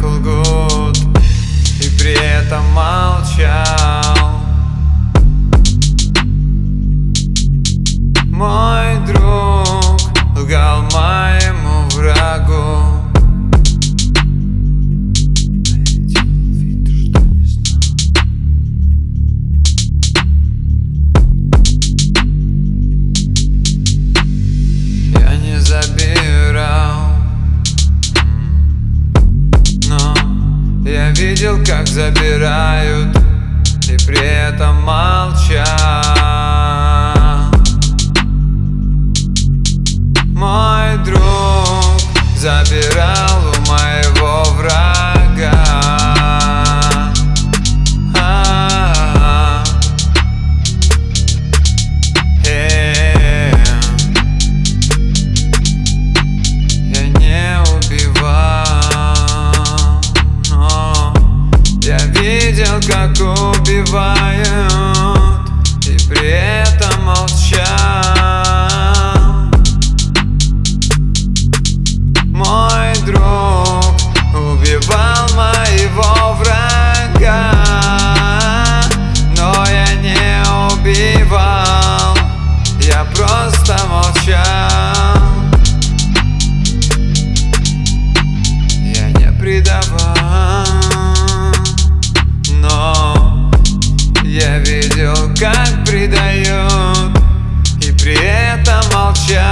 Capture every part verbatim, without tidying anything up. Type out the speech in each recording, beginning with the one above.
лгут, и при этом молчал. Мой друг лгал моему врагу. Я не забирал, но я видел, как забирают, и при этом молчал. Мой друг забирал у моего врага. А-а-а. Э-э-э. Я не убивал, но я видел, как убивают, и при этом молчал. Мой друг убивал моего врага, но я не убивал, я просто молчал. Я не предавал, но я видел, как предают, и при этом молчал.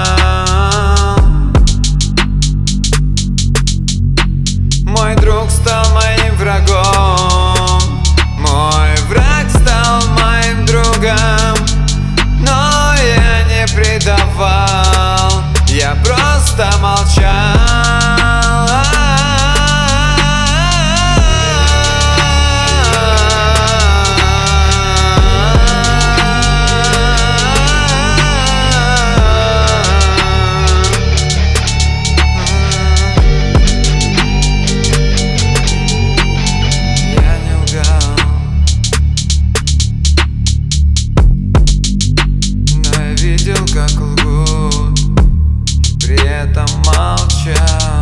Мой друг стал моим врагом, мой враг стал моим другом, но я не предавал, я просто молчал. Видел, как лгут, при этом молчал.